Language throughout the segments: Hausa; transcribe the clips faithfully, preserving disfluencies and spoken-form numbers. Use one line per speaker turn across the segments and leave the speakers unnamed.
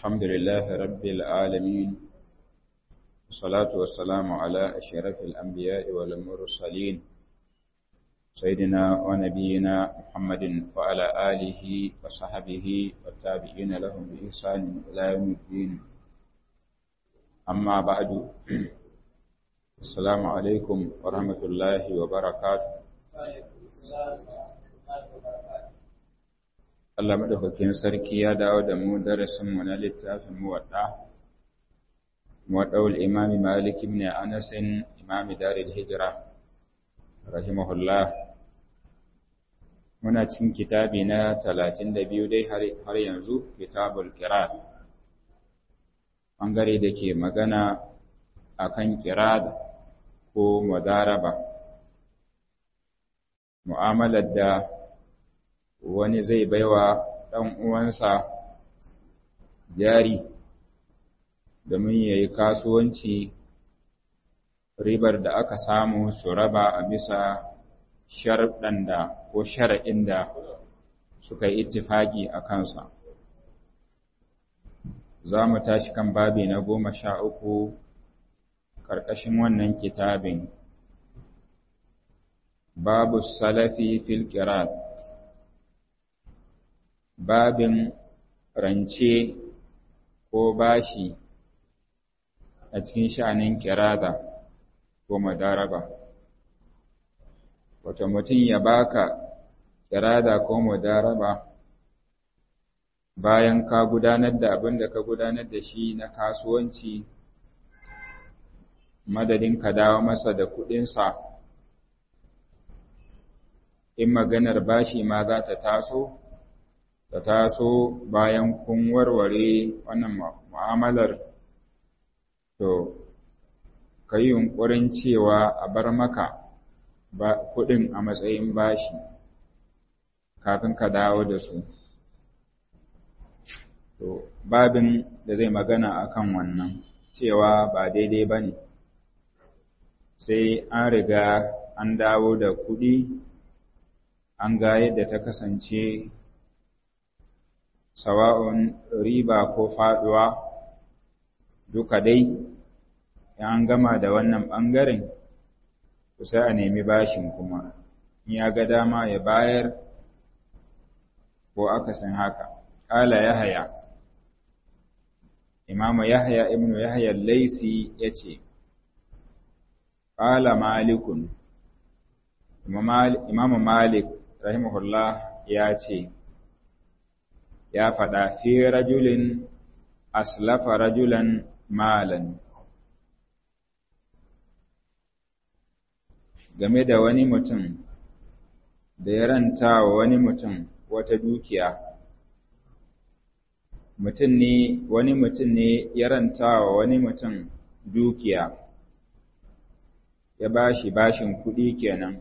الحمد لله رب العالمين والصلاة والسلام على أشرف الأنبياء والمرسلين سيدنا ونبينا محمد وعلى آله وصحبه والتابعين لهم بإحسان إلى يوم الدين. أما بعد، السلام عليكم ورحمة الله وبركاته. Allah madaukakin sarki ya dawo da mu darasin mu na littafin muwadda muwadda'ul imam Malik ibn Anas imam Darul Hijra rahimahullah. Muna cikin kitabi na talatin da biyu dai har yanzu, kitabul qira'at, bangare da ke magana akan qira'at ko mudaraba, mu'amalar da wani zai baiwa ɗan uwansa jari domin ya yi kasuwanci, ribar da aka samu su raba a bisa sharɗan da ko shara'in da suka yi ittifaki a kansa. Za mu tashi kan babi na goma sha uku ƙarƙashin wannan kitabin, babu salafi fil qira'at, babin rance ko bashi a cikin sha'anin kirada ko madaraba. Wato mutum ya baka kirada ko madaraba bayan ka gudanar da abin da ka gudanar da shi na kasuwanci, madadin ka dawo masa da kuɗinsa. In maganar bashi ma za ta taso, ta taso bayan kun warware wannan mu'amalar, to ka yi yunƙurin cewa a bar maka kuɗin a matsayin bashi kafin ka dawo da su. To babin da zai magana akan wannan cewa ba daidai ba ne sai an riga an dawo da kuɗi, an ga yadda ta kasance, sawa'un riba ko faduwa, duka dai in an gama da wannan ɓangaren, to sai a nemi bashin kuma, in ya ga dama ya bayar ko akasin haka. Ƙala Yahaya, Imamu Yahaya ibnu Yahaya Laisi ya ce, Ƙala Malikun, Imamu Malik rahimahullah ya ce, ya faɗa fi rajulin aslafa rajulan malan, game da wani mutum da ya ranta wa wani mutum wata dukiya. Mutum ne, wani mutum ne ya ranta wa wani mutum dukiya, ya bashi bashin kuɗi kenan.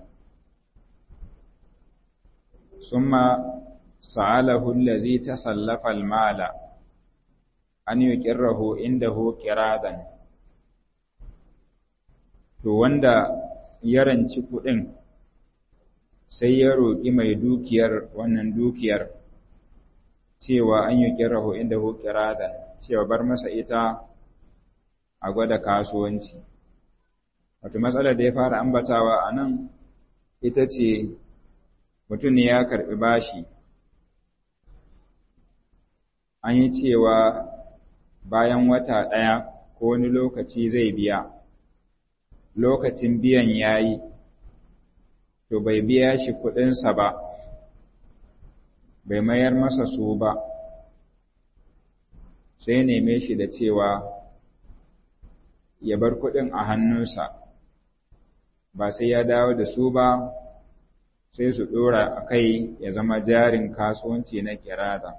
Summa sa'alahu allazi tasallafa al-mala an yuqirrahu indahu qiradan, to wanda ya ranci kuɗin sai ya roƙi mai dukiyar wannan dukiyar cewa an yuqirrahu indahu qiradan, cewa bar masa ita a gwada kasuwanci. Wato matsalar da ya fara ambatawa a nan ita ce mutum ne ya karɓi bashi, an yi cewa bayan wata ɗaya ko wani lokaci zai biya, lokacin biyan ya yi, to bai biya shi kuɗinsa ba, bai mayar masa su ba, sai neme shi da cewa ya bar kuɗin a hannunsa, ba sai ya dawo da su ba, sai su ɗora a kai ya zama jarin kasuwanci na kirada.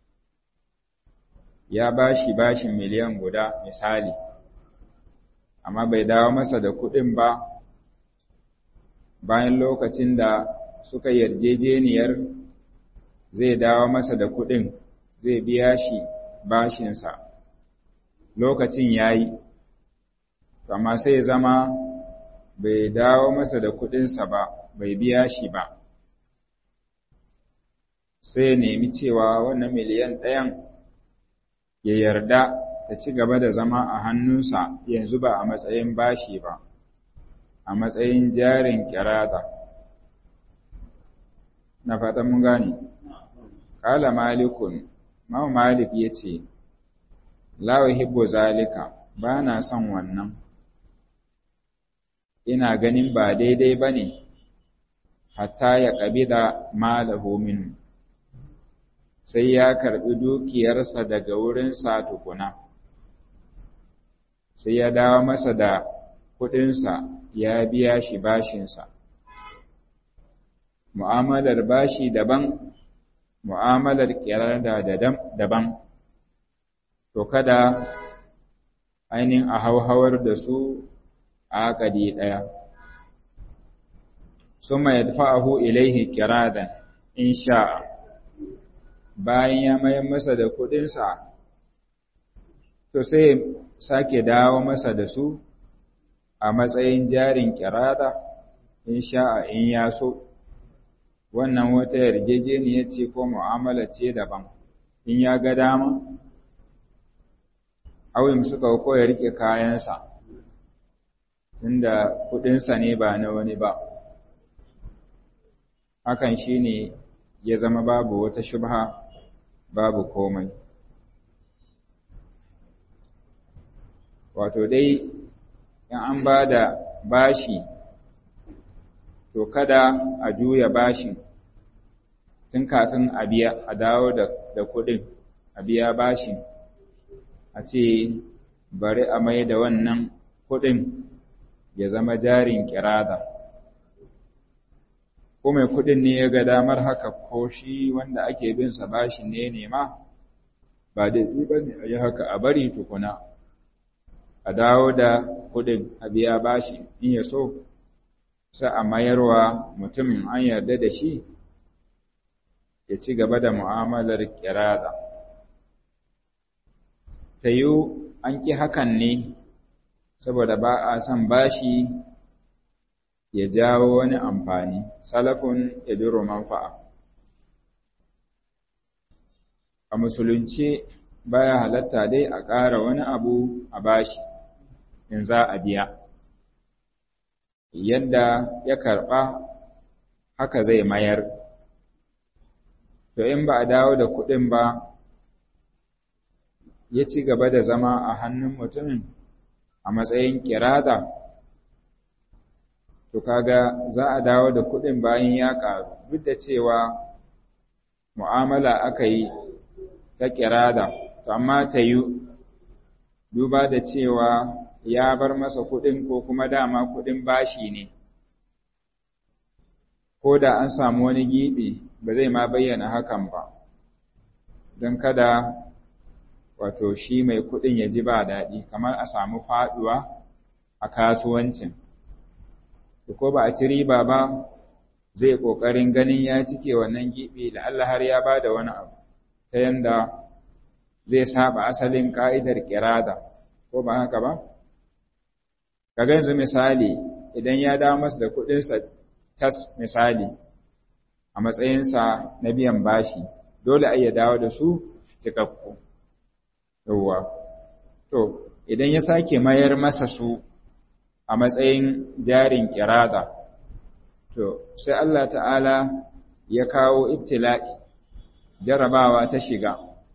Ya bashi bashin miliyan guda misali, amma bai dawo masa da kuɗin ba. Bayan lokacin da suka yarjejeniyar zai dawo masa da kuɗin, zai biya shi bashinsa, lokacin ya yi, amma sai zama bai dawo masa da kuɗinsa ba, bai biya shi ba, sai nemi cewa wannan miliyan ɗayan ya yarda ta ci gaba da zama a hannunsa yanzu ba a matsayin bashi ba, a matsayin jarin kirada. Na fata mun gane. Kala malikun, Imam Malik ya ce, La uhibbu zalika, ba na son wannan, ina ganin ba daidai ba ne, hatta ya ƙabida malahu min, sai ya karɓi dukiyarsa daga wurinsa tukuna, sai ya dawo masa da kuɗinsa ya biya shi bashinsa. Mu'amalar bashi daban, mu'amalar ƙirada daban, to kada ainihin a hauhawar da su a ƙadi ɗaya. Summa yadfa'ahu ilaihi ƙiradan in sha'a, bayan ya mayar masa da kuɗinsa, to sai sake dawo masa da su a matsayin jarin ƙirada in sha'a in ya so. Wannan wata yarjejeniya ce ko mu'amala ce daban, in ya ga dama, awim suka ko ya rike kayansa, inda kuɗinsa ne ba na wani ba. Hakan shi ne ya zama babu wata shubha, babu komai. Wato dai, in an ba da bashi, to kada a juya bashin tun kafin a biya a dawo da, da kuɗin a biya bashin, a ce bari a mai da wannan kuɗin ya zama jarin kirada. Ko mai kuɗin ne ya ga damar haka, ko shi wanda ake bin sa bashin ne nema, ba da ba ne a yi haka, a bari tukuna a dawo da kuɗin a biya bashi, in ya so sai a mayarwa mutumin an yarda da shi ya ci gaba da mu'amalar kirada. Ta yiwu an ƙi hakan ne saboda ba a son bashi ya jawo wani amfani, salafun ya duro manfa'a. A musulunci baya halatta dai a ƙara wani abu a bashi in za a biya. Yadda ya karɓa haka zai mayar, to in ba a dawo da kuɗin ba, ya ci gaba da zama a hannun mutumin a matsayin kirada, to kaga za a dawo da kuɗin bayan ya ƙaru, duk da cewa mu'amala aka yi ta kirada, to amma ta yi duba da cewa ya bar masa kuɗin ko kuma dama kuɗin bashi ne, ko da an samu wani giɓi ba zai ma bayyana hakan ba, don kada wato shi mai kuɗin ya ji ba daɗi, kamar a samu faɗuwa a kasuwancin. Ko ba a ci riba ba, zai ƙoƙarin ganin ya cike wannan giɓi da Allah har ya ba da wani abu, ta yanda zai saba asalin ƙa'idar kirada, ko ba haka ba? Kaga yanzu misali, idan ya dawo masa da kuɗinsa tas misali, a matsayinsa na biyan bashi, dole a iya dawo da su cikakku. Yawwa, to, idan ya sake mayar masa su a matsayin jarin kirada, to, sai Allah ta'ala ya kawo ibtila'i, jarabawa ta shiga,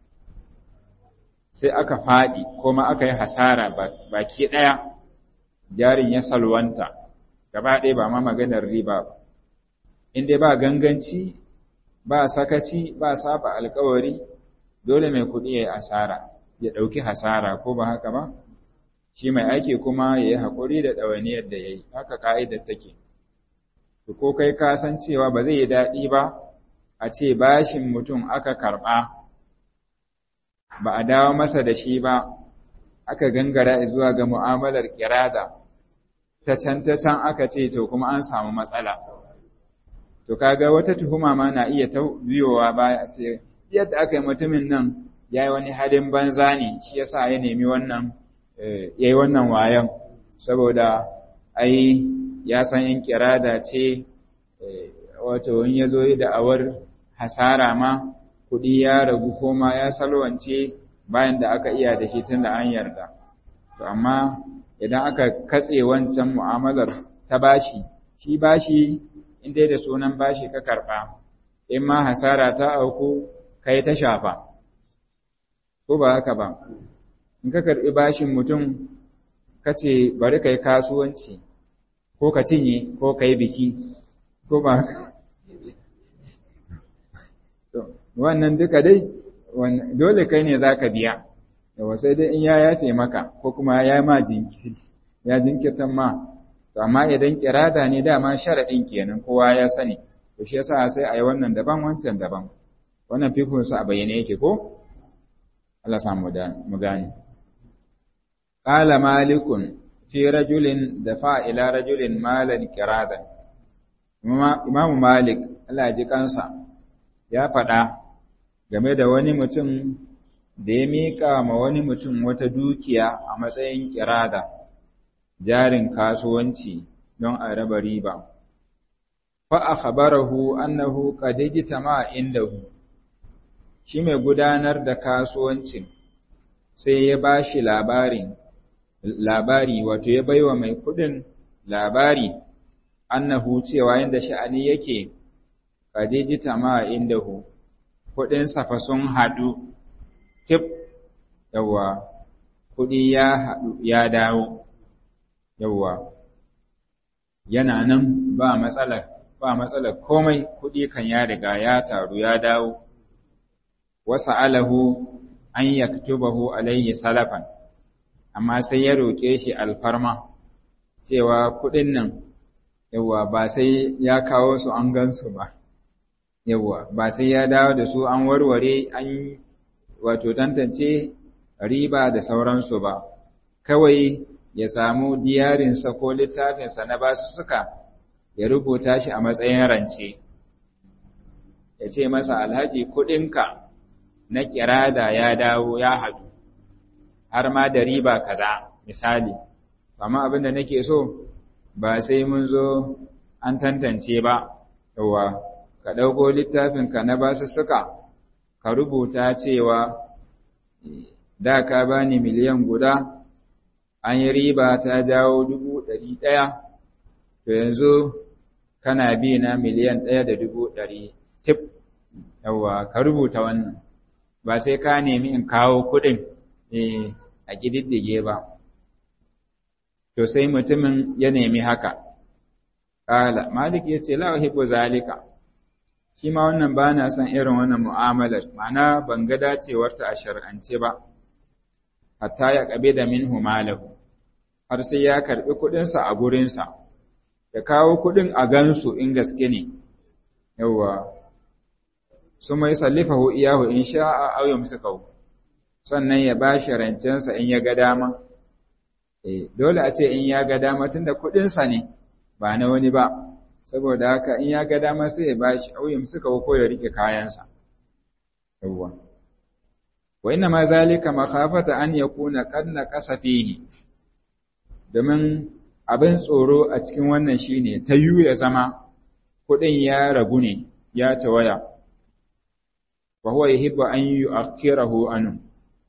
sai aka faɗi, kuma aka yi hasara baki ɗaya, jarin ya salwanta, gaba ɗaya ba ma maganar riba ba. In dai ba ganganci, ba sakaci, ba saba alkawari, dole mai kuɗi ya yi asara, ya ɗauki hasara, ko ba haka ba? Shi mai aiki kuma ya yi haƙuri da ɗawainiyar da ya yi, haka ka'idar take. To, ko kai ka san cewa ba zai yi daɗi ba, a ce bashin mutum aka karɓa, ba a dawo masa da shi ba, aka gangara zuwa ga mu'amalar kirada, ta can ta can aka ce to kuma an samu matsala. To kaga wata tuhuma ma na iya ta biyowa baya a ce, yadda aka yi mutumin nan ya yi wani halin banza ne, shi yasa ya nemi wannan, ya yi wannan wayan, saboda ai ya san in kirada ce, wato in ya zo da awar hasara ma, kuɗi ya ragu ko ma ya salwance, bayan da aka iya da shi tun da an yarda. To amma idan aka katse wancan mu'amalar ta bashi, shi bashi in dai da sunan bashi ka karɓa, in ma hasara ta auku kai ta shafa, ko ba haka ba, in ka karɓi bashin mutum ka ce bari kai kasuwanci, ko ka cinye ko ka yi biki, ko ba haka. Wannan duka dai, dole kai ne za ka biya, yawa sai dai in ya yafe maka, ko kuma ya ma jinkiri, ya jinkirtan ma, to amma idan kirada ne dama sharaɗin kenan kowa ya sani, to shi yasa sai a yi wannan daban wancan daban, wannan fifinsu a bayyane yake ko? Allah samu mu gane. Ƙala malikun fi rajulin da fa'ila rajulin malan kiradan. Imamu Malik, Allah ji kansa, ya faɗa game da wani mutum da ya miƙa ma wani mutum wata dukiya a matsayin kirada, jarin kasuwanci don a raba riba. Fa akhbarahu annahu qad ijtama indahu, shi mai gudanar da kasuwancin sai ya bashi labarin labari wato ya baiwa mai kudin labari annahu cewa yanda sha'ani yake qad ijtama indahu, kudin safa sun hadu tip, yawa kudi ya hadu ya dawo, yawa yana nan ba matsala ba matsala komai, kudi kan ya riga ya taru ya dawo. Wasa alahu an yaktubahu alaihi salafan, amma sai ya roƙe shi alfarma cewa kuɗin nan yawa ba sai ya kawo su an gansu ba, yawa ba sai ya dawo da su an warware an wato tantance riba da sauransu ba, kawai ya samu diyarinsa ko littafinsa na basu suka ya rubuta shi a matsayin rance, ya ce masa alhaji kuɗinka na kirada ya dawo ya haɗu, har ma da riba kaza misali, amma abin da nake so ba sai mun zo an tantance ba, yawa ka ɗauko littafinka na basussuka ka rubuta cewa da ka bani miliyan guda, an yi riba ta dawo dubu ɗari ɗaya, to yanzu kana bi na miliyan ɗaya da dubu ɗari tip, yawa ka rubuta wannan. Ba sai ka nemi in kawo kuɗin a ƙididdige ba. To sai mutumin ya nemi haka. Ƙala, Malik ya ce, La uhibbu zalika, shi ma wannan ba na son irin wannan mu'amalar, ma'ana ban ga dacewarta a shar'ance ba, hatta ya ƙabe da min malahu, har sai ya karɓi kuɗinsa a gurinsa, ya kawo kuɗin a gansu in gaske ne, yawwa. Suma yusallifahu iyahu in sha'a aw yumsikahu, sannan ya bashi rancensa in ya ga dama. Eh dole a ce in ya ga dama tunda kudin sa ne ba na wani ba, saboda haka in ya ga dama sai ya bashi aw yumsikahu ko ya rike kayansa. Yawwa. Wa inna ma zalika makhafata an yakuna qad naqasa fihi, domin abin tsoro a cikin wannan shine ta yu ya zama kudin ya ragu ne ya tawaya. wa huwa yuhibbu an yu'akhirahu anhu,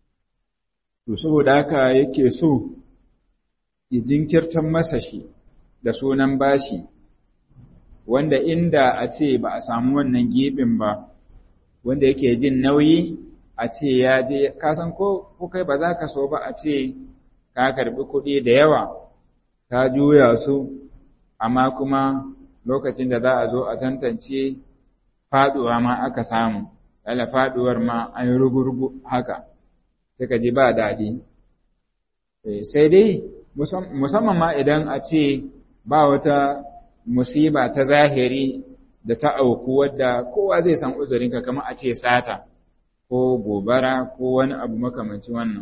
to saboda haka yake so ya jinkirtar masa shi da sunan bashi, wanda inda a ce ba a samu wannan gibin ba, wanda yake jin nauyi a ce ya je, kasan ko ko kai ba za ka so ba a ce ka karbi kuɗi da yawa ka juya su, amma kuma lokacin da za a zo a tantance faduwa ma aka samu, ala faduwar ma an rugurugu haka, sai ka ji ba daɗi. Sai dai musamman ma idan a ce ba wata musiba ta zahiri da ta auku wadda kowa zai san uzurinka, kamar a ce sata ko gobara ko wani abu makamancin wannan,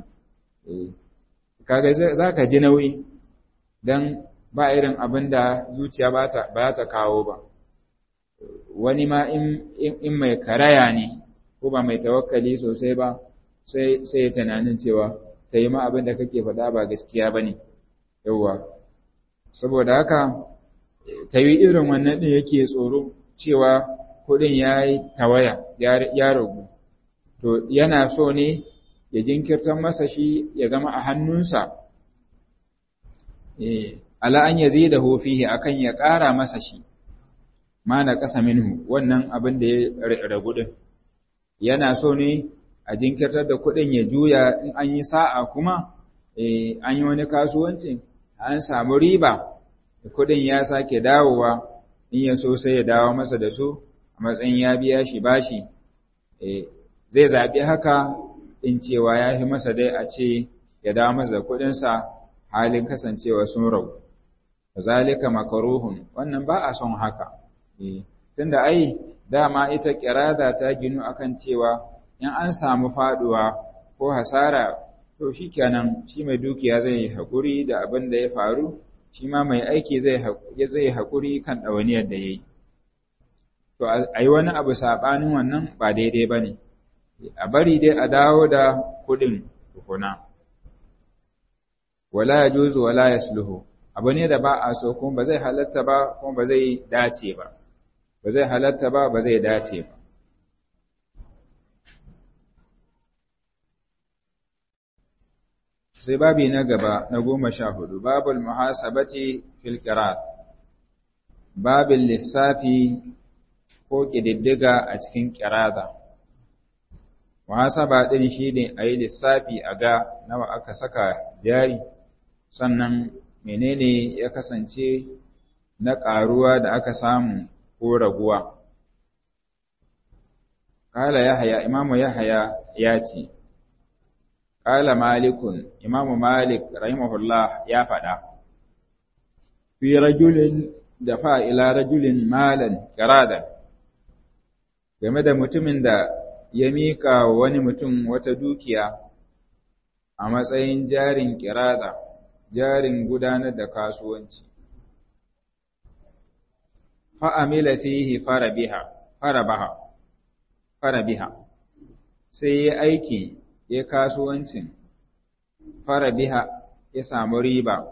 kaga za ka ji nauyi don ba irin abin da zuciya ba ta kawo ba. Wani ma in mai karaya ne ko ba mai tawakkali sosai ba, sai ya tunanin cewa ta yi ma abin da kake faɗa ba gaskiya ba ne, yauwa. Saboda haka ta yi irin wannan ɗin yake tsoro cewa kuɗin ya yi tawaya, ya ragu. To yana so ne ya jinkirtar masa shi ya zama a hannunsa, ala an yazidahu fihi akan ya ƙara masa shi, ma na ƙasa minhu wannan abin da ya ragu din. Yana so ne a jinkirtar da kuɗin ya juya in an yi sa'a kuma an yi wani kasuwanci an samu riba, kuɗin ya sake dawowa in ya so sai ya dawo masa da su a matsayin ya biya shi bashi. Zai zaɓi haka in cewa ya fi masa dai a ce ya dawo masa da kuɗinsa halin kasancewa sun ragu. Zalika makaruhun, wannan ba a son haka. Tunda ai dama ita kirada ta ginu akan cewa in an samu faduwa ko hasara to shikenan shi mai dukiya zai haƙuri da abin da ya faru, shi ma mai aiki zai zai haƙuri kan ɗawainiyar da yayi. To ai wani abu sabanin wannan ba daidai bane. A bari dai a dawo da kuɗin tukuna. Wala yajuzu wala yasluhu, abu ne da ba a so kuma ba zai halatta ba kuma ba zai dace ba. Ba zai halatta ba ba zai dace ba. Sai babi na gaba na goma sha hudu, babul muhasabati fil qirat, babin lissafi ko ƙididdiga a cikin ƙirada. Muhasaba ɗin shi ne a yi lissafi a ga nawa aka saka jari, sannan menene ya kasance na ƙaruwa da aka samu ko raguwa. Kala Yahaya, Imamu Yahaya ya ce, Kala Malikun, Imamu Malik rahimahullah ya faɗa, fi rajulin da fa'ila rajulin malan ƙirada, game da mutumin da ya miƙa wa wani mutum wata dukiya a matsayin jarin ƙirada, jarin gudanar da kasuwanci. Fa'amila fihi farabiha, farabaha, farabiha, sai ya aiki ya kasuwancin, farabiha ya samu riba.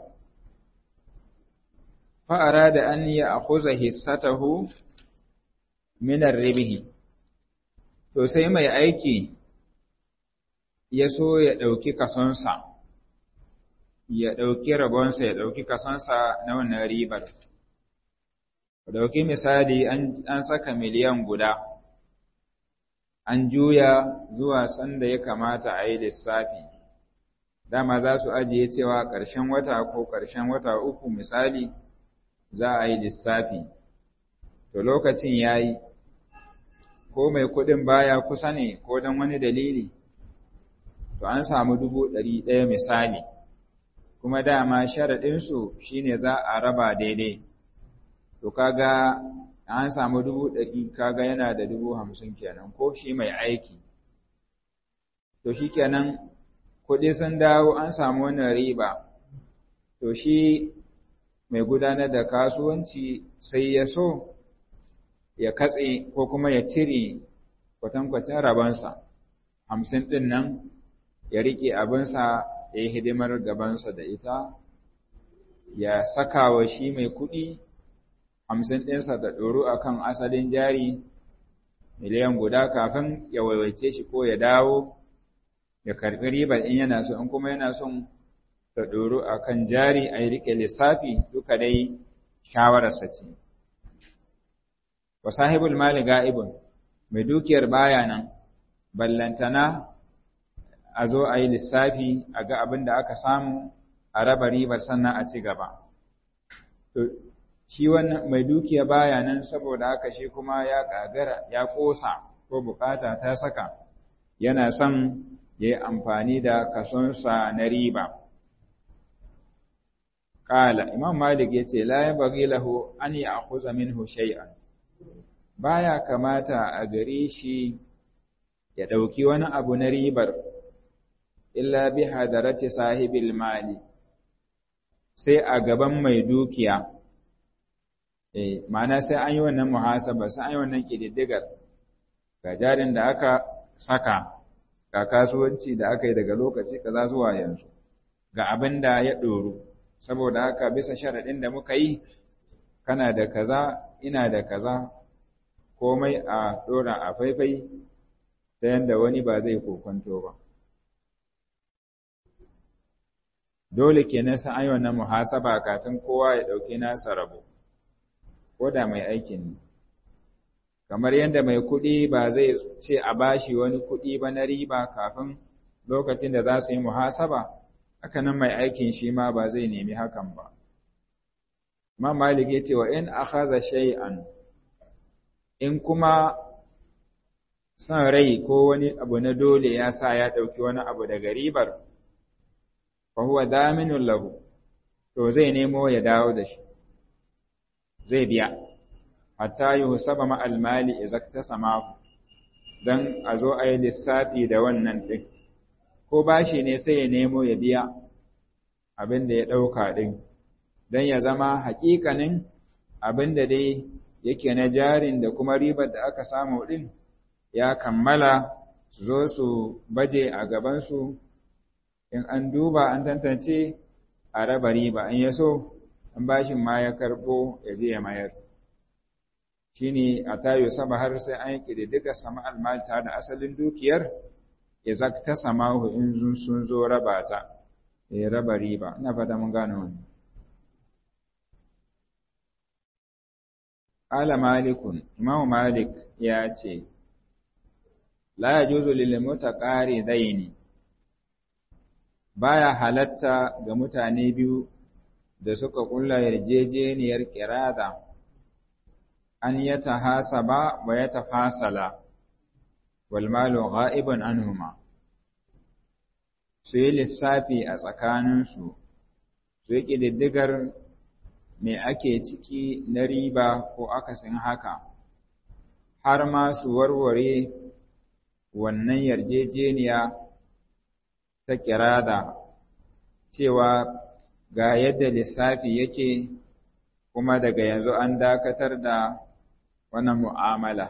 Fa'ara da an yi a kuza hissatahu minar ribihi, to sai mai aiki ya so ya ɗauki kasonsa, ya ɗauki rabonsa, ya ɗauki kasonsa na wannan ribar. Ɗauki misali an saka miliyan guda, an juya zuwa sanda ya kamata a yi lissafi, dama za su ajiye cewa ƙarshen wata ko ƙarshen wata uku misali za a yi lissafi, to lokacin ya yi, ko mai kuɗin baya kusa ne ko don wani dalili, to an samu dubu ɗari ɗaya misali, kuma dama sharaɗinsu shi ne za a raba daidai. To kaga an samu dubu ɗari, kaga yana da dubu hamsin kenan, ko shi mai aiki. To shi kenan kuɗi sun dawo an samu wannan riba, to shi mai gudanar da kasuwanci sai ya so ya katse ko kuma ya cire kwatankwacin rabansa, hamsin ɗin nan ya riƙe abinsa ya yi hidimar gabansa da ita, ya saka wa shi mai kuɗi hamsin ɗinsa da ɗoro a kan asalin jari miliyan guda kafin ya waiwaice shi ko ya dawo ya karɓi ribar in yana so, in kuma yana son ta ɗoro a kan jari a yi riƙe lissafi, duka dai shawararsa ce. Wa sahibul mali ga'ibun, mai dukiyar baya nan, ballantana a zo a yi lissafi a ga abin da aka samu a raba ribar sannan a ci gaba. Shi wannan mai dukiya baya nan, saboda haka shi kuma ya ƙagara, ya ƙosa ko bukata ta saka, yana son ya yi amfani da kasonsa na riba. Ƙala, Imam Malik ya ce, La ya bagi lahu an yi a kusa minhu shay'an, baya kamata a gare shi ya ɗauki wani abu na ribar, illa bi hadarati sahibil mali, sai a gaban mai dukiya. Eh, ma'ana sai an yi wannan muhasaba, sai an yi wannan ƙididdigar, ga jarin da aka saka, ga kasuwanci da aka yi daga lokaci kaza zuwa yanzu, ga abin da ya ɗoru, saboda haka bisa sharaɗin da muka yi, kana da kaza, ina da kaza, komai a ɗora a faifai, ta yadda wani ba zai kokonto ba. dole kenan sai an yi wannan muhasaba kafin kowa ya ɗauki nasa rabo, ko da mai aikin ne. Kamar yadda mai kuɗi ba zai ce a bashi wani kuɗi ba na riba kafin lokacin da za su yi muhasaba, haka nan mai aikin shi ma ba zai nemi hakan ba. Imam Malik ya ce wa in akhadha shay'an, in kuma son rai ko wani abu na dole ya sa ya ɗauki wani abu daga ribar, fa huwa daminun lahu, to zai nemo ya dawo da shi, zai biya, hatta yi husaba ma'al mali izakta samahu, don a zo a yi lissafi da wannan ɗin, ko bashi ne sai ya nemo ya biya abin da ya ɗauka ɗin, don ya zama haƙiƙanin abin da dai yake na jarin da kuma ribar da aka samu ɗin ya kammala, su zo su baje a gabansu, in an duba an tantance a raba riba, in ya so in bashin ma ya karɓo ya je ya mayar. Shi ne a tayo saba har sai an yi ƙididdiga sama almalta da asalin dukiyar ya zakta samahu in sun zo raba ta, ya raba riba. Ina fata mun gane wani. Ala Malikun, Imam Malik ya ce, La ya juzu lil mutaqari daini, baya halatta ga mutane biyu da suka kulla yarjejeniyar kirada an yatahasaba wa yatafasala wal malu ghaibun anhuma, su yi lissafi a tsakaninsu, su yi ƙididdigar me ake ciki na riba ko akasin haka, har ma su warware wannan yarjejeniya ta kirada cewa ga yadda lissafi yake kuma daga yanzu an dakatar da wannan mu'amala.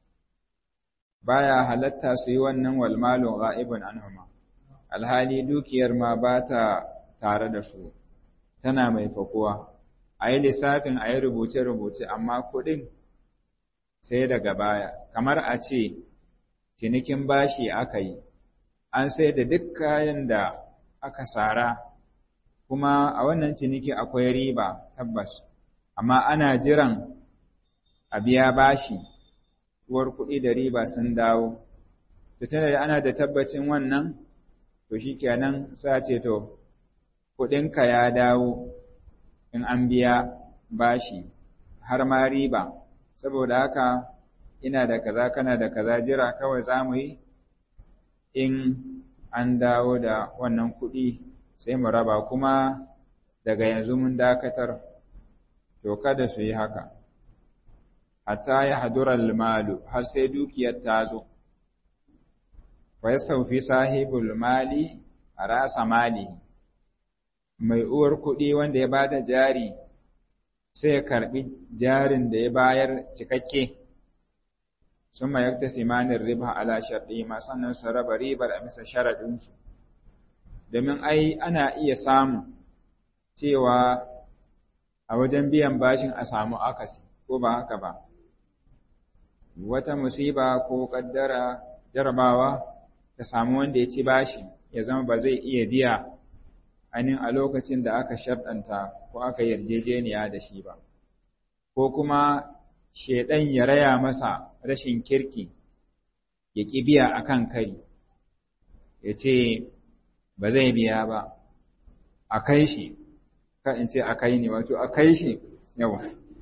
Baya halatta su yi wannan walmalu ghaibun anhuma, alhali dukiyar ma ba ta tare da su, tana mai fakuwa. A yi lissafin a yi rubuce-rubuce, amma kuɗin sai daga baya, kamar a ce cinikin bashi aka yi, an sai da duk kayan da aka sara, kuma a wannan ciniki akwai riba tabbas, amma ana jiran a biya bashi, uwar kuɗi da riba sun dawo. To tana da ana da tabbacin wannan, to shi kenan sa ce to, kuɗinka ya dawo in an biya bashi, har ma riba, saboda haka ina da kaza kana da kaza jira kawai za mu yi in an dawo da wannan kuɗi sai mu raba, kuma daga yanzu mun dakatar, to kada su yi haka. Hatta ya hadura malu, har sai dukiyar ta zo, wa yastawfi sahibul mali a rasa mali, mai uwar kuɗi wanda ya bada jari sai ya karɓi jarin da ya bayar cikakke, sun mayar ta simanin riba ala sharɗi ma sannan su raba ribar a bisa sharaɗinsu, domin ai ana iya samu cewa a wajen biyan bashin a samu akasi, ko ba haka ba, wata musiba ko ƙaddara jarabawa ta samu wanda ya ci bashi ya zama ba zai iya biya ainihin a lokacin da aka sharɗanta ko aka yarjejeniya da shi ba, ko kuma shaiɗan ya raya masa rashin kirki ya ƙi biya a kan kari, ya ce ba zai biya ba, a kai shi, ka in ce a kai ne, wato a kai shi, yawa,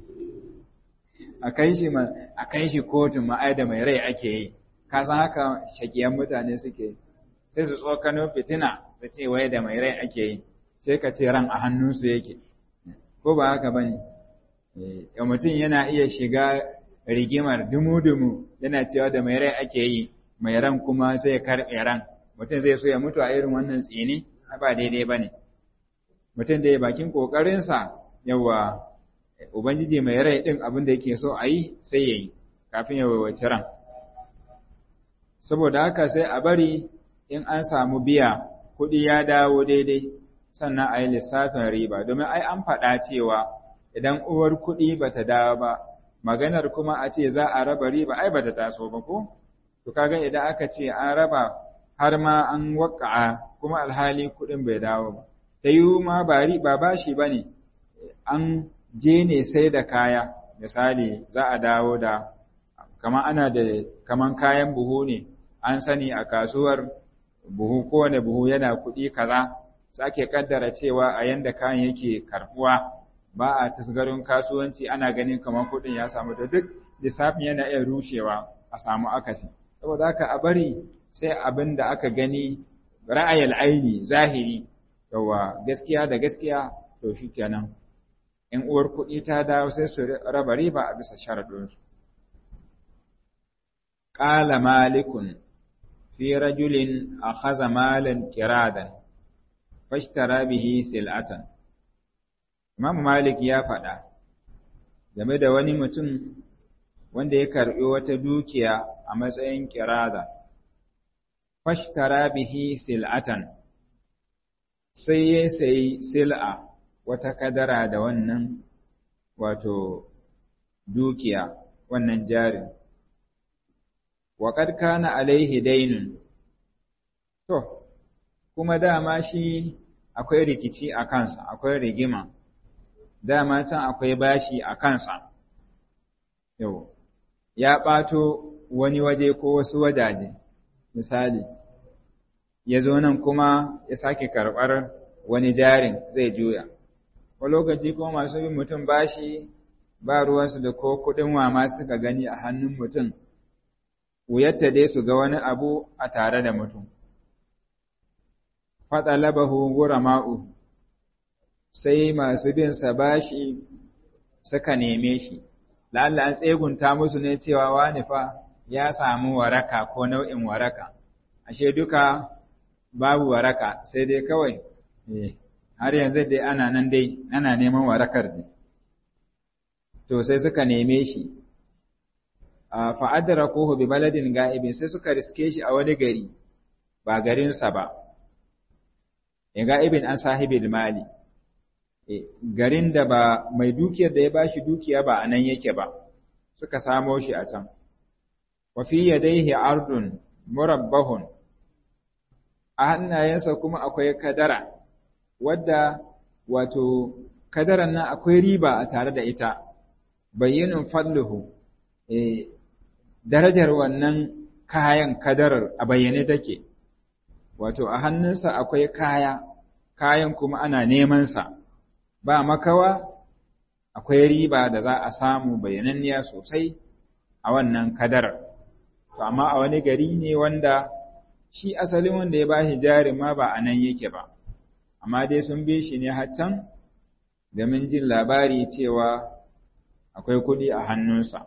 a kai shi ma, a kai shi kotun ma'ai da mai rai ake yi, ka san haka shakiyan mutane suke, sai su tsokano fitina su ce wai da mai rai ake yi, sai ka ce ran a hannunsu yake, ko ba haka ba ne? Ya mutum yana iya shiga rigimar dumu-dumu yana cewa da mai rai ake yi, mai ran kuma sai ya karɓe ran, mutum zai so ya mutu a irin wannan tsini, ba daidai ba ne. Mutum da ya bakin ƙoƙarinsa, yawa, Ubangiji mai rai ɗin abin da yake so a yi sai ya yi, kafin ya wawace ran. Saboda haka sai a bari in an samu biya, kuɗi ya dawo daidai, sannan a yi lissafin riba, domin ai an faɗa cewa idan uwar kuɗi ba ta dawo ba, maganar kuma a ce za a raba riba ai ba ta taso ba ko? To kaga idan aka ce an raba har ma an waƙa'a kuma alhali kuɗin bai dawo ba, ta yi ma ba bashi ba ne, an je ne sai da kaya, misali za a dawo da, kama ana da kaman kayan buhu ne, an sani a kasuwar buhu kowane buhu yana kuɗi kaza, sake kaddara cewa a yanda kayan yake karɓuwa ba a tasgarin kasuwanci ana ganin kamar kuɗin ya samu da duk lissafin yana iya rushewa a samu akasi. Saboda haka a bari sai abin da aka gani ra'ayal aini zahiri, yawa gaskiya da gaskiya to shi kenan. In uwar kuɗi ta dawo sai su raba riba a bisa sharaɗinsu. Ƙala malikun fi rajulin akhadha malan kiradan fashtara bihi sil'atan. Imam Malik ya faɗa game da wani mutum wanda ya karɓi wata dukiya a matsayin kirada, fashtara bihi sil'atan, sai ya sayi sil'a wata kadara da wannan wato dukiya, wannan jarin. Wa qad kana alaihi daynun, to kuma dama shi akwai rikici a kansa, akwai rigima, dama can akwai bashi a kansa. Yau, ya ɓato wani waje ko wasu wajaje, misali, ya zo nan kuma ya sake karɓar wani jarin zai juya. Ko lokaci kuma masu bin mutum bashi ba ruwansu da ko kuɗin wama suka gani a hannun mutum, wuyatta dai su ga wani abu a tare da mutum. Faɗa labahu gura ma'u, sai masu bin sa bashi suka neme shi, la'alla an tsegunta musu ne cewa wani fa ya samu waraka ko nau'in waraka, ashe duka babu waraka sai dai kawai, har yanzu dai ana nan dai ana neman warakar ne. To sai suka neme shi, fa'adara kohu bi baladin ga'ibin sai suka riske shi a wani gari, ba garinsa ba, ya ga'ibin an sahibil mali. Garin da ba mai dukiyar da ya bashi dukiya ba a nan yake ba, suka samo shi a can. Wa fi yadaihi ardun murabbahun, a hannayensa kuma akwai kadara, wadda wato kadaran nan akwai riba a tare da ita, bayyinin fadluhu, e, darajar wannan kayan kadarar a bayyane take, wato a hannunsa akwai kaya, kayan kuma ana nemansa. Ba makawa akwai riba da za a samu bayananniya sosai a wannan kadarar. To amma a wani gari ne wanda shi asalin wanda ya bashi jari ma ba a nan yake ba, amma dai sun bi shi ne haccan domin jin labari cewa akwai kuɗi a hannunsa.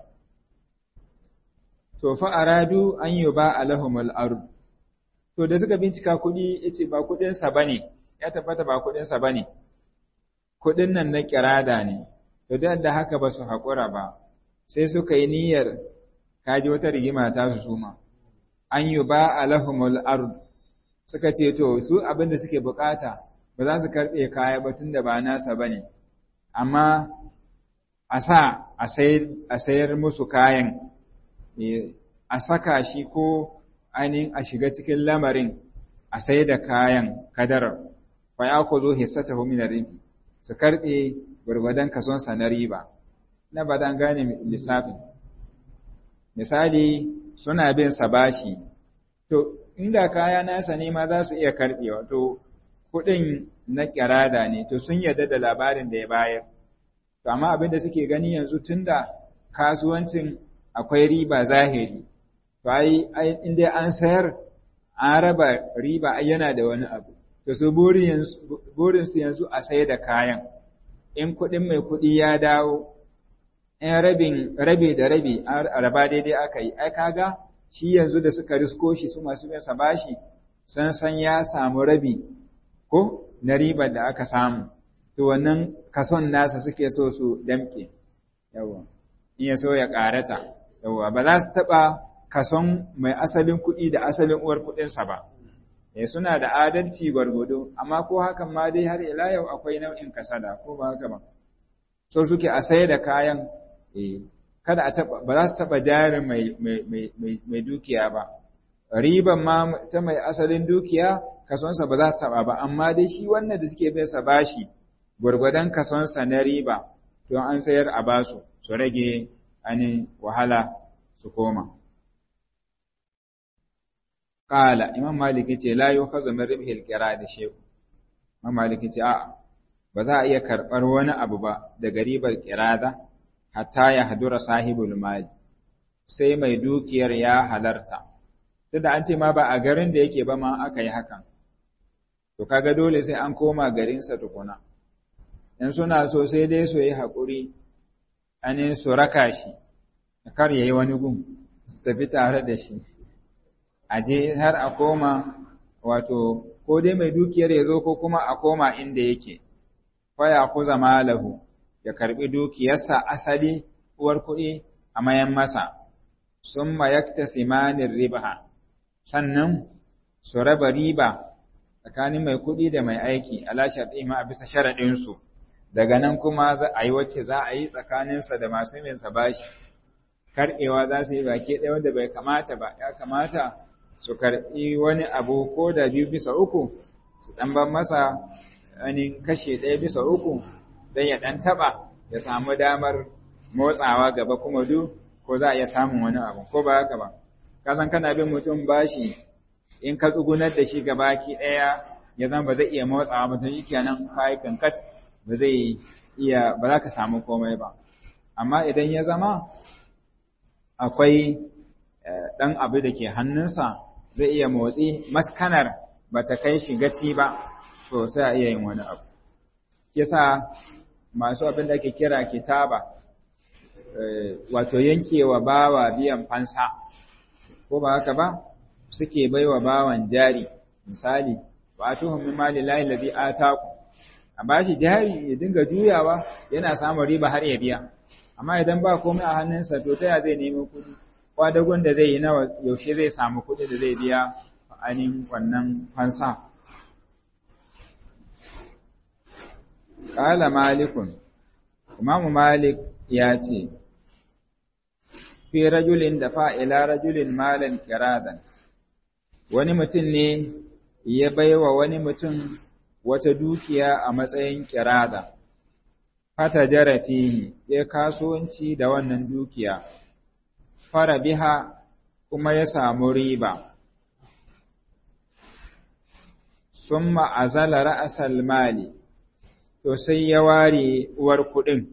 To fa aradu an yi ba a lahumul ard. To da suka bincika kuɗi yace ba kuɗinsa bane, ya tabbata ba kuɗinsa bane. Kuɗin nan na kirada ne, to da haka ba su haƙura ba, sai suka yi niyyar kaji wata rigima ta su suma, an yi ba a lahumul ard, suka ce to su abin da suke bukata ba za su karɓe kaya ba tun da ba nasa ba ne, amma a sa a sayar musu kayan, a saka shi ko ainihin a shiga cikin lamarin a sai da kayan kadarar, fa ya ku zo hissatahu min ribi, su karɓe gwargwadon kasonsa na riba, na ba dan gane lissafin. Misali, suna bin sa bashi, to, inda kaya nasa ne ma za su iya karɓewa, to, kuɗin na kirada ne, to sun yarda da labarin da ya bayar. To, amma abin da suke gani yanzu tunda kasuwancin akwai riba zahiri, to, ai, in dai an sayar, an raba riba ai yana da wani abu. To su burinsu yanzu a sai da kayan, in kuɗin mai kuɗi ya dawo, in rabin rabe da rabi a raba daidai aka yi, ai kaga shi yanzu da suka risko shi su masu masa bashi, san san ya samu rabi ko na ribar da aka samu, to wannan kason nasa suke so su damƙe, yawa, in ya so ya ƙarata, yawa, ba za su taɓa kason mai asalin kuɗi da asalin uwar kuɗinsa ba. Eh suna da adalci gwargwado, amma ko hakan ma dai har ila yau akwai nau'in kasada ko ba haka ba. So suke a sayar da kayan, eh kada a taba, ba za su taba jarin mai mai mai mai dukiya ba. Riban ma ta mai asalin dukiya kasonsa ba za su taɓa ba, amma dai shi wannan da suke bai sa bashi gwargwadon kasonsa na riba, to an sayar a basu su rage ainihin wahala su koma. Ƙala, Imam Malik ce, la yi hazo min ribhil kira da sheku. Imam Malik ce, a'a, ba za a iya karɓar wani abu ba daga ribar kirada, hatta ya hadura sahibul mali, sai mai dukiyar ya halarta. Tunda an ce ma ba a garin da yake ba ma aka yi hakan, to kaga dole sai an koma garinsa tukuna. In suna so sai dai su yi haƙuri, anin su raka shi, kar ya yi wani gun, su tafi tare da shi. A je har a koma, wato, ko dai mai dukiyar ya zo ko kuma a koma inda yake, faya kuza malahu, ya karɓi dukiyarsa asali uwar kuɗi a mayan masa, sun mayakta simanin riba, sannan su raba riba tsakanin mai kuɗi da mai aiki, ala sharɗi ma a bisa sharaɗinsu, daga nan kuma za a yi wacce za a yi tsakaninsa da masu yinsa bashi, karɓewa za su yi baki ɗaya wanda bai kamata ba, ya kamata su karɓi wani abu ko da biyu bisa uku, su ɗan ban masa wani kashe ɗaya bisa uku, don ya ɗan taɓa ya samu damar motsawa gaba kuma duk ko za a iya samun wani abu, ko ba haka ba. Kasan kana bin mutum bashi, in ka tsugunar da shi gabaki ɗaya ya zama ba zai iya motsawa ba, don yake nan kayi kankat ba zai iya, ba za ka samu komai ba. Amma idan ya zama akwai ɗan abu da ke hannunsa zai iya motsi, maskanar ba ta kai shi gaci ba, to sai a iya yin wani abu. Yasa masu abin da ake kira kitaba, wato yankewa bawa biyan fansa, ko ba haka ba, suke baiwa bawan jari, misali, ba tuhum min mali lahi ladhi ataku, a bashi jari ya dinga juyawa yana samun riba har ya biya. Amma idan ba komai a hannunsa, to ta ya zai nemi kuɗi, kwadagon da zai yi nawa, yaushe zai samu kuɗi da zai biya ainihin wannan fansa. Ƙala Malikun, Imamu Malik ya ce, fi rajulin da fa'ila rajulin malan kiradan, wani mutum ne ya baiwa wani mutum wata dukiya a matsayin kirada, fata jarafihi ya kasuwanci da wannan dukiya, fara biha kuma ya samu riba. Sun ma'azala ra'asal mali, to sai ya ware uwar kuɗin,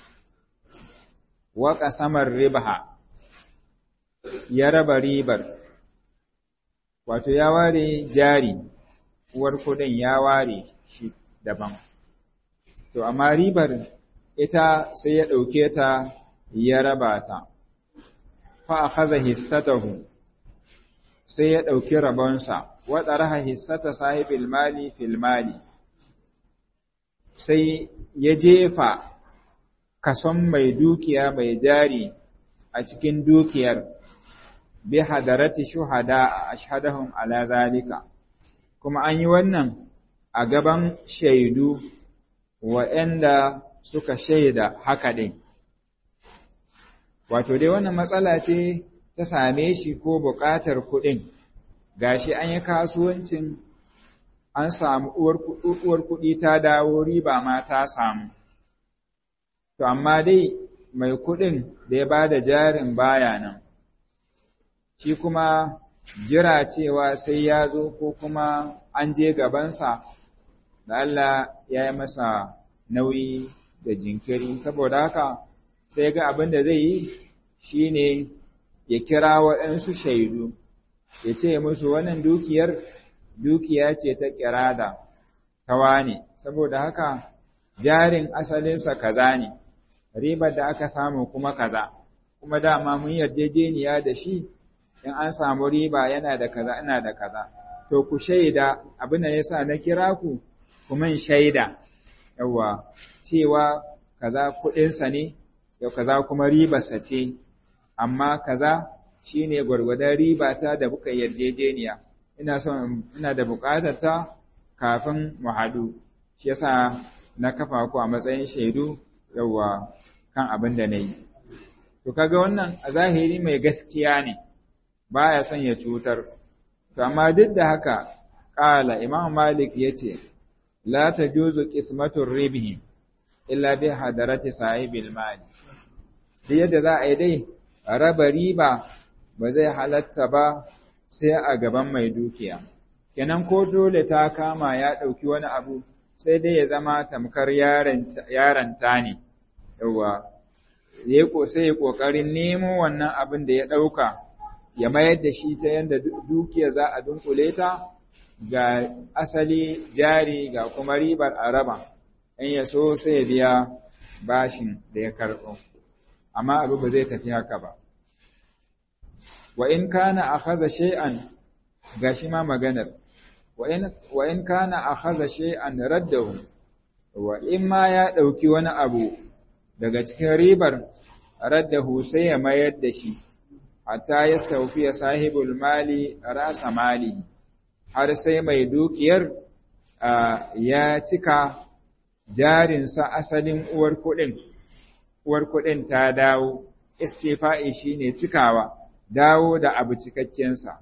waƙa samar ribaha, ya raba ribar, wato ya ware jari, uwar kuɗin ya ware shi daban. To, amma ribar ita sai ya ɗauke ta ya raba ta, fa a haza hissatahu, sai ya ɗauki rabonsa, waɗa raha hissata sahibul mali fil mali, sai ya jefa kason mai dukiya mai jari a cikin dukiyar, bi hadarati shuhada a ashhadahum ala zalika, kuma an yi wannan a gaban shaidu waɗanda suka shaida haka ɗin. Wato dai wannan matsala ce ta same shi ko buƙatar kuɗin, gashi an yi kasuwancin an samu uwar kuɗi ta dawo riba ma ta samu. To, amma dai mai kuɗin da ya ba da jarin baya nan, shi kuma jira cewa sai ya zo ko kuma an je gabansa, da Allah ya yi masa nauyi da jinkiri, saboda haka sai ga abin da zai yi shi ne ya kira waɗansu shaidu, ya ce musu wannan dukiyar dukiya ce ta kirada ta wane, saboda haka jarin asalinsa kaza ne, ribar da aka samu kuma kaza, kuma dama mun yarjejeniya da shi in an samu riba yana da kaza ina da kaza, to ku shaida abin da yasa na kira ku kuma shaida yawa cewa kaza kuɗinsa ne da kaza kuma ribarsa ce, amma kaza shine gwargwadon riba ta da muka yarjejeniya, ina son ina da buƙatar ta kafin mu haɗu, shi yasa na kafa ku a matsayin shaidu yawa kan abin da na yi. To kaga wannan a zahiri mai gaskiya ne, baya son ya cutar, to amma duk da haka qala imam malik yace la tajuzu qismatur ribhi illa bi hadarati sahibil mali da yadda za a yi dai raba riba ba zai halatta ba sai a gaban mai dukiya kenan ko dole ta kama ya ɗauki wani abu sai dai ya zama tamkar yaranta ne yawa sai ya ƙoƙarin nemo wannan abin da ya ɗauka ya mayar da shi ta yadda dukiya za a dunkule ta ga asali jari ga kuma ribar a raba in ya so sai ya biya bashin da ya karɓo amma abu ba zai tafi haka ba wa in kana akhadha shay'an gashi ma maganar wa in wa in kana akhadha shay'an raddahu wa in ma ya dauki wani abu daga cikin ribar raddahu sai ya mayar da shi hatta yastawfiya sahibul mali rasa mali har sai mai dukiyar ya cika jarinsa asalin uwar kuɗin uwar kuɗin ta dawo istifa'i shine cikawa dawo da abu cikakkensa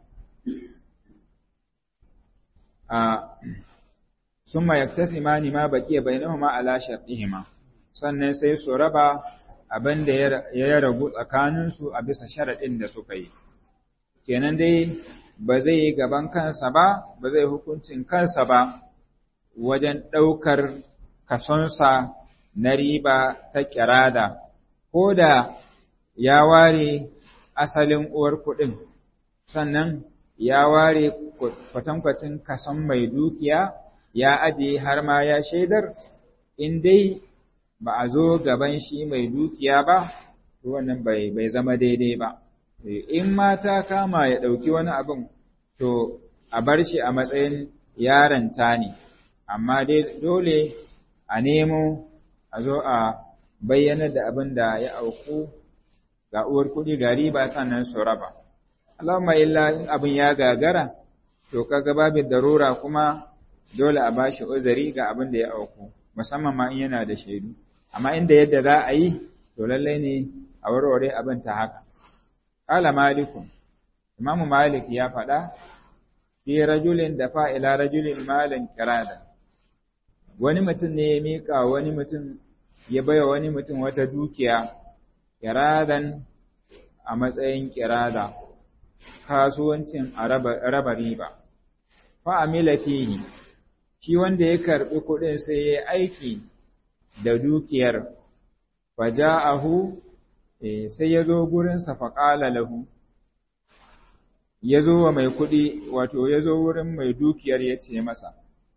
a summa yaktasimani ma baqiya bainahuma ala shartihima sannan sai su raba abin da ya ragu tsakaninsu a bisa sharaɗin da suka yi kenan dai ba zai yi gaban kansa ba ba zai hukuncin kansa ba wajen ɗaukar kasonsa na riba ta kirada ko da ya ware asalin uwar kuɗin sannan ya ware kwatankwacin kason mai dukiya ya ajiye har ma ya shaidar in dai ba a zo gaban shi mai dukiya ba wannan bai bai zama daidai ba in ma ta kama ya ɗauki wani abin to a bar shi a matsayin yaranta ne amma dai dole a nemo a zo a bayyana da abin da ya auku ga uwar kuɗi ga riba sannan su raba Allahumma illa in abin ya gagara to kaga babin darura kuma dole a bashi uzuri ga abin da ya auku musamman ma in yana da shaidu amma inda yadda za a yi to lallai ne a warware abin ta haka qala malikun imam malik ya faɗa fi rajulin da fa'ila rajulin malan kirada wani mutum ne ya mika wani mutum ya baiwa wani mutum wata dukiya kiradan a matsayin kirada kasuwancin a raba riba fa amila fihi shi wanda ya karbi kuɗin sai ya aiki da dukiyar faja'ahu sai ya zo gurinsa faƙala lahu ya zo wa mai kuɗi wato ya zo wurin mai dukiyar ya ce masa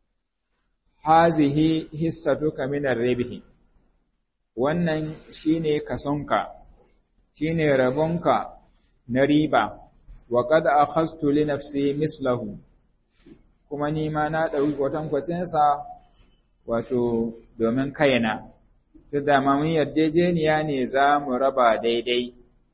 hazihi hissatuka minar ribhi wannan shine kasonka shine rabonka na riba wa qad akhadtu li nafsi mislahu kuma ni ma na ɗauki kwatankwacin sa wato domin kaina ta dama mun yarjejeniya ne za mu raba daidai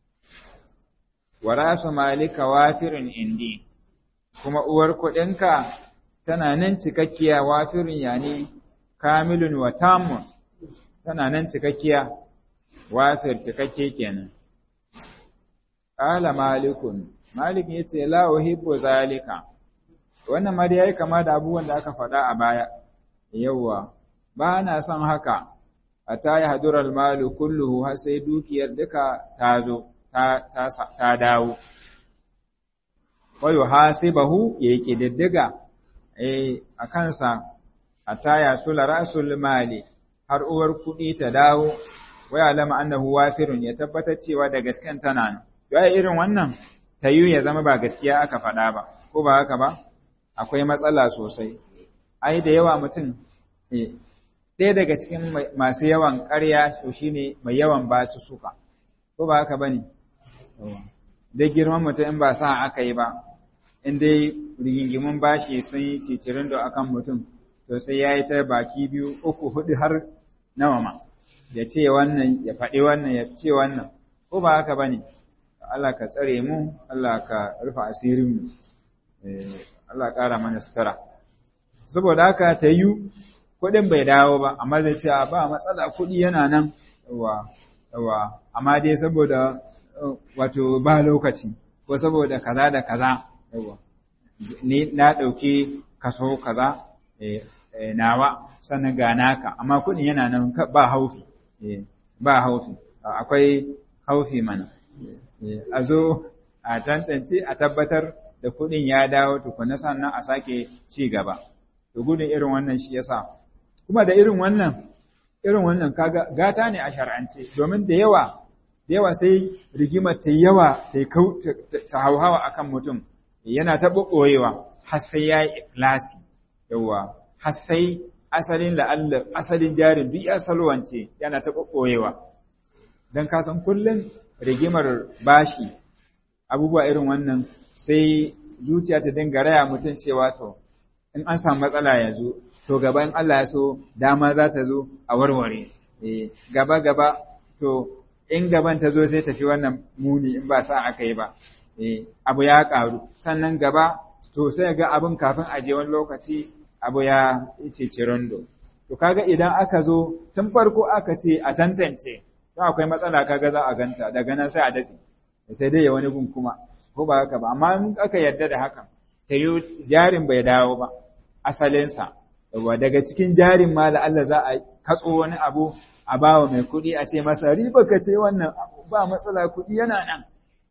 wa rasu malika wafirin indi kuma uwar kuɗinka tana nan cikakkiya wafirin yani kamilun wa tamun tana nan cikakkiya wafir cikakke kenan qala malikun malik yace la uhibbu zalika wannan ma dai yayi kama da abubuwan da aka faɗa a baya yawa ba na son haka ata ya hadural malu kulluhu har sai dukiyar duka ta zo ta ta, ta dawo wa yuhasibahu yake diddiga eh akansa ata ya sula rasul mali har uwar kudi ta dawo wa alama annahu wafirun ya tabbatar cewa da gasken tana nan yayi irin wannan tayu ya zama ba gaskiya aka faɗa ba ko ba haka ba akwai matsala sosai ai da yawa mutum eh ɗaya daga cikin masu yawan ƙarya to shine mai yawan basu suka ko ba haka bane da girman mutum in ba sa aka yi ba in dai rigingimun bashi sun yi cicirin da akan mutum to sai ya yi ta baki biyu uku hudu har nawa ma ya ce wannan ya faɗi wannan ya ce wannan ko ba haka bane Allah ka tsare mu Allah ka rufa asirin mu Allah ƙara mana sutura saboda haka ta yi kuɗin bai dawo ba amma zai ce ba matsala kuɗi yana nan yawa yawa amma dai saboda wato ba lokaci ko saboda kaza da kaza yawa ni na ɗauki kaso kaza nawa sannan ga naka amma kuɗin yana nan ba haufi ba haufi akwai haufi mana a zo a tantance a tabbatar da kuɗin ya dawo tukuna sannan a sake ci gaba to gudun irin wannan shi yasa kuma da irin wannan irin wannan kaga gata ne a shar'ance domin da yawa da yawa sai rigimar ta yawa ta ta hauhawa akan mutum yana ta ɓoɓɓoyewa har sai ya yi ikhlasi yawa har sai asalin la'alla asalin jarin duk ya salwance yana ta ɓoɓɓoyewa don kasan kullum rigimar bashi abubuwa irin wannan sai zuciya ta dinga raya mutum cewa to in an samu matsala yanzu to gaba in Allah ya so dama za ta zo a warware gaba gaba to in gaban ta zo sai tafi wannan muni in ba sa aka yi ba abu ya karu sannan gaba to sai ga abin kafin a je wani lokaci abu ya ce cirondo to kaga idan aka zo tun farko aka ce a tantance to akwai matsala kaga za a ganta daga nan sai a datse sai dai ya wani gun kuma ko ba haka ba amma in aka yarda da hakan ta yi jarin bai dawo ba asalinsa yawa daga cikin jarin ma Allah za a katso wani abu a bawa mai kuɗi a ce masa riba ka ce wannan ba matsala kuɗi yana nan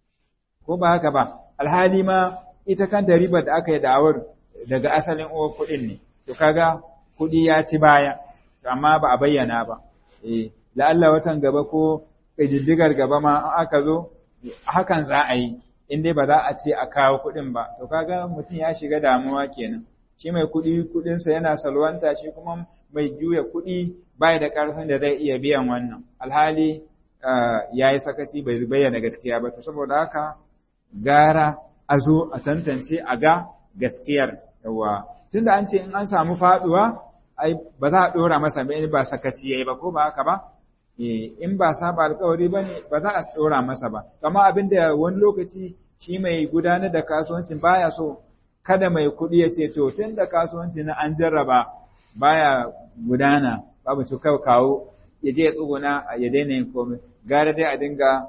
ko ba haka ba alhali ma ita kanta ribar da aka yi da'awar daga asalin uwar kuɗin ne to kaga kuɗi ya ci baya amma ba a bayyana ba eh la'alla watan gaba ko ƙididdigar gaba ma aka zo hakan za a yi in dai ba za a ce a kawo kuɗin ba to kaga mutum ya shiga damuwa kenan shi mai kuɗi kuɗinsa yana salwanta shi kuma mai juya kuɗi bai da ƙarfin da zai iya biyan wannan alhali ya yi sakaci bai bayyana gaskiya ba to saboda haka gara a zo a tantance a ga gaskiyar yawa tunda an ce in an samu faduwa ai ba za a dora masa ba ba sakaci yayi ba ko ba haka ba eh in ba saba alƙawari bane ba za a dora masa ba amma abinda wani lokaci shi mai gudanar da kasuwancin baya so kada mai kuɗi ya ce to tunda kasuwanci na an jarraba baya gudana babu to kai kawo ya je ya tsuguna ya daina yin komai gara dai a dinga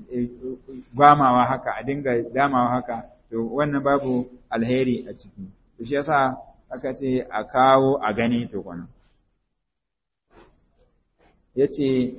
gwamawa haka a dinga damawa haka to wannan babu alheri a ciki to shi yasa aka ce a kawo a gani to kuna yace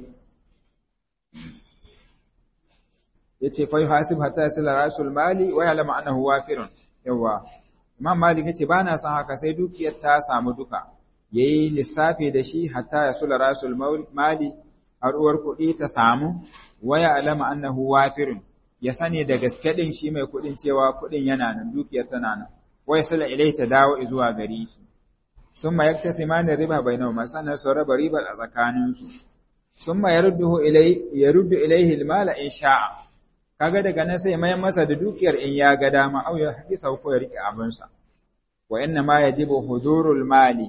yace fa yuhasib hatta yasila rasul mali wa ya'lamu annahu wafirun yawa imam malik yace bana san haka sai dukiyar ta samu duka yayi lissafi da shi hatta yasila rasul mali har uwar kuɗi ta samu wa ya'lamu annahu wafirun ya sani da gaske din shi mai kuɗin cewa kuɗin yana nan dukiyar tana nan wa yasila ilai ta dawo zuwa gari shi summa yaktasimani riba bainahuma sannan su raba ribar a tsakaninsu summa yarudduhu ilai yaruddu ilaihi almala in sha'a kaga daga nan sai mai masa da dukiyar in ya ga dama au ya haƙi sauko ya rike abinsa wa inna ma yajibu hudurul mali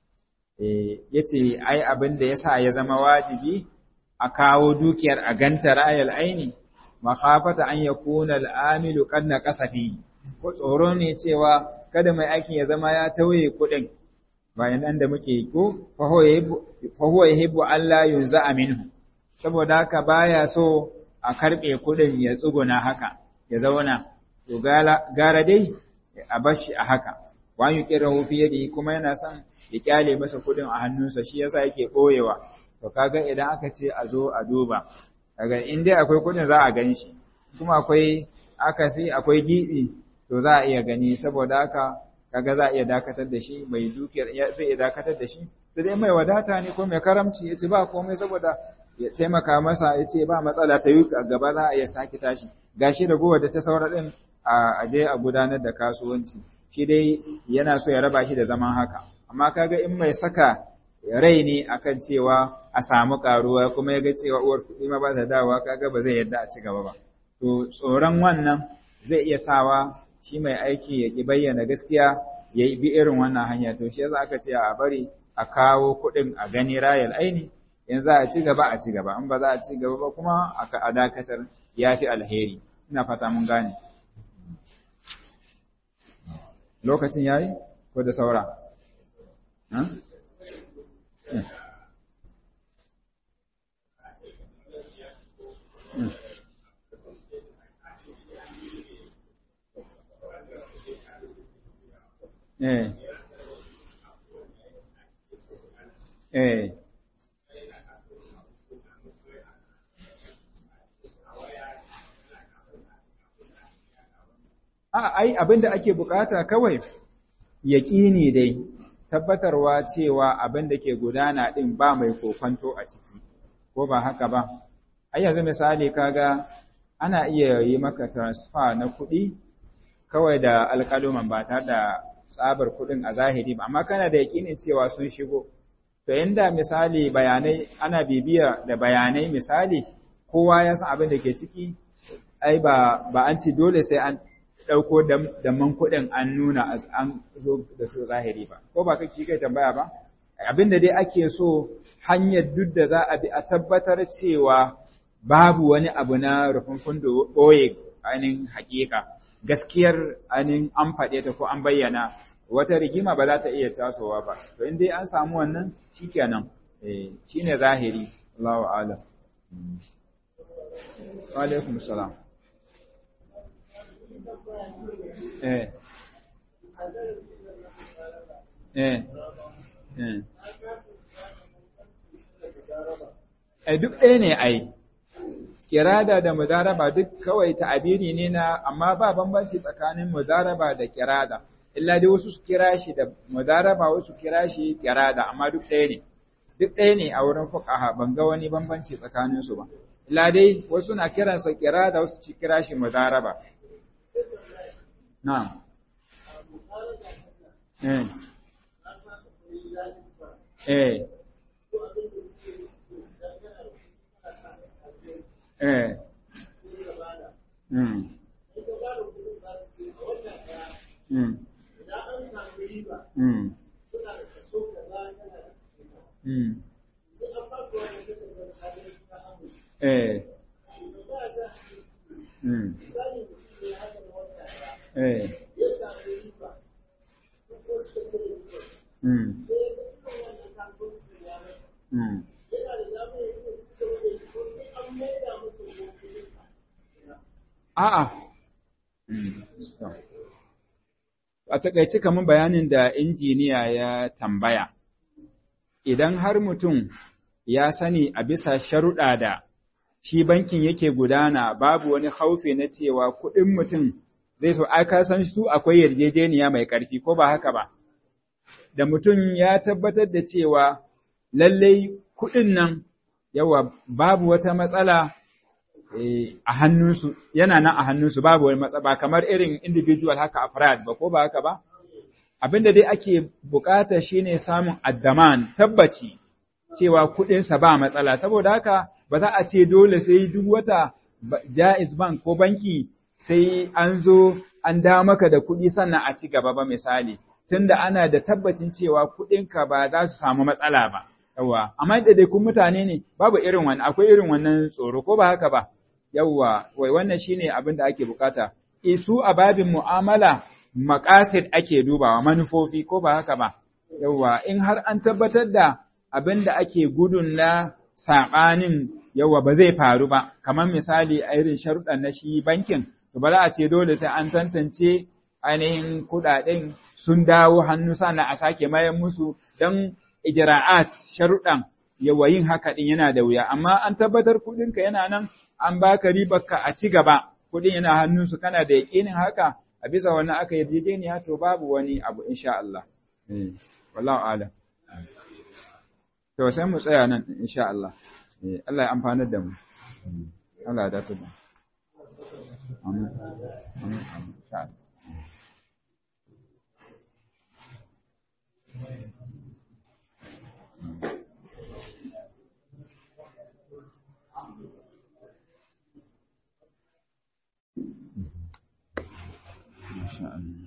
eh yace ai abin da yasa ya zama wajibi a kawo dukiyar a ganta ra'ayal aini makhafata an yakuna al-amilu qad naqasafi ko tsoro ne cewa kada mai aikin ya zama ya tauye kuɗin bayan nan da muke ko fa huwa yuhibbu alla yunza minhu saboda haka baya so a karɓe kuɗin ya tsuguna haka ya zauna to gara dai a bashi a haka wa yuqirahu fi yadi kuma yana son ya kyale masa kuɗin a hannunsa shi yasa yake ɓoyewa to kaga idan aka ce a zo a duba kaga in dai akwai kuɗin za a gan shi kuma akwai akasi akwai gibi to za a iya gani saboda haka kaga za a iya dakatar da shi mai dukiyar zai iya dakatar da shi sai dai mai wadata ne ko mai karamci yace ba komai saboda ya taimaka masa ya ce ba matsala ta yi a gaba za a iya sake tashi gashi da gowa da ta saura din a je a gudanar da kasuwanci shi dai yana so ya raba shi da zaman haka amma kaga in mai saka rai ne akan cewa a samu karuwa kuma ya ga cewa uwar kuɗi ma ba ta dawowa kaga ba zai yarda a ci gaba ba to tsoron wannan zai iya sawa shi mai aiki ya ki bayyana gaskiya ya bi irin wannan hanya to shi yasa aka ce a bari a kawo kuɗin a gani rayal aini in za a ci gaba a ci gaba in ba za a ci gaba ba kuma a dakatar ya fi alheri ina fata mun gane lokacin yayi ko da saura eh eh a ai abinda ake bukata kawai yaƙini dai tabbatarwa cewa abin da ke gudana din ba mai kokonto a ciki ko ba haka ba ai yanzu misali kaga ana iya yi maka transfer na kuɗi kawai da alƙaluman ba tare da tsabar kuɗin a zahiri ba amma kana da yaƙinin cewa sun shigo to inda misali bayanai ana bibiya da bayanai misali kowa ya san abin da ke ciki ai ba ba an ci dole sai an ɗauko damman kuɗin an nuna an zo da su zahiri ba ko ba kake kai tambaya ba abin da dai ake so hanyar duk da za a bi a tabbatar cewa babu wani abu na rufin fundo ɓoye ainihin haƙiƙa gaskiyar ainihin an faɗe ta ko an bayyana wata rigima ba za ta iya tasowa ba to in dai an samu wannan shikenan eh shine zahiri Allahu a'lam wa alaikum salam eh eh eh ai duk ɗaya ne ai kirada da mudaraba duk kawai ta'abiri ne na amma ba bambanci tsakanin mudaraba da kirada illa dai wasu su kira shi da mudaraba wasu kira shi kirada amma duk ɗaya ne duk ɗaya ne a wurin fuqaha ban ga wani bambanci tsakanin su ba illa dai wasu na kiransa kirada wasu ci kira shi mudaraba na'am eh eh eh mm mm mm mm eh mm eh mm mm a'a a takaice kamar bayanin da injiniya ya tambaya idan har mutum ya sani a bisa sharuɗa da shi bankin yake gudana babu wani haufi na cewa kuɗin mutum zai so aka san su akwai yarjejeniya mai ƙarfi ko ba haka ba da mutum ya tabbatar da cewa lallai kuɗin nan yawa babu wata matsala a hannunsu yana nan a hannunsu babu wani matsala ba kamar irin individual haka afrad ba ko ba haka ba abinda dai ake bukata shine samun addaman tabbaci cewa kuɗinsa ba matsala saboda haka ba za a ce dole sai duk wata Jaiz Bank ko banki sai an zo an dawo maka da kuɗi sannan a ci gaba ba misali tunda ana da tabbacin cewa kuɗinka ba za su samu matsala ba yawa amma da dai kun mutane ne babu irin wannan akwai irin wannan tsoro ko ba haka ba yawa wai wannan shine abin da ake bukata isu a babin mu'amala maqasid ake dubawa manufofi ko ba haka ba yawa in har an tabbatar da abin da ake gudun na sabanin yawa ba zai faru ba kamar misali a irin sharuɗan na shi bankin to ba za a ce dole sai an tantance ainihin kuɗaɗen sun dawo hannu sannan a sake mayan musu don ijra'at sharuɗan yawa yin haka din yana da wuya amma an tabbatar kuɗinka yana nan an baka ribarka a ci gaba kuɗin yana hannunsu kana da yaƙinin haka a bisa wannan aka yarjejeniya to babu wani abu insha Allah wallahu a'lam to sai mu tsaya nan insha Allah Allah ya amfanar da mu Allah ya dace da amin amin amin insha Allah Masha Allah.